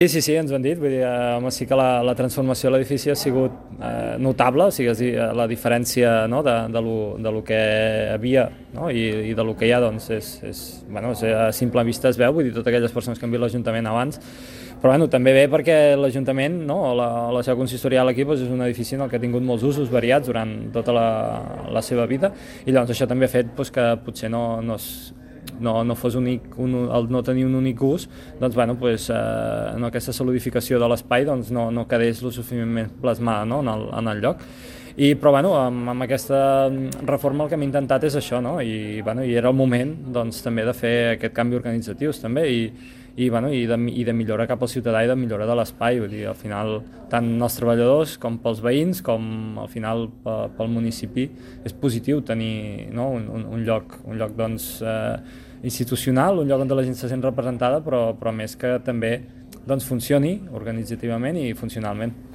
Sí, ens ho han dit, vull dir, sí que la transformació de l'edifici ha sigut notable, o sigui, la diferència, no, de lo que havia, no, i de lo que hi ha, doncs, a simple vista es veu, vull dir, totes aquelles persones que han vist l'Ajuntament abans, però també ve perquè l'Ajuntament, no, o la seva consistorial aquí, doncs, és un edifici en el que ha tingut molts usos variats durant tota la seva vida, i llavors això també ha fet que potser no fos únic, el no tenir un únic ús, doncs, en aquesta solidificació de l'espai no quedés lo suficientment plasmada, no, en el lloc. Però amb aquesta reforma el que hem intentat és això, no? I era el moment també de fer aquest canvi organitzatiu també, i de millorar cap al ciutadà i de millora de l'espai, vull dir, al final tant els treballadors com pels veïns com al final pel municipi és positiu tenir, no, un lloc institucional, un lloc on la gent se sent representada, però més que també funcioni organitzativament i funcionalment.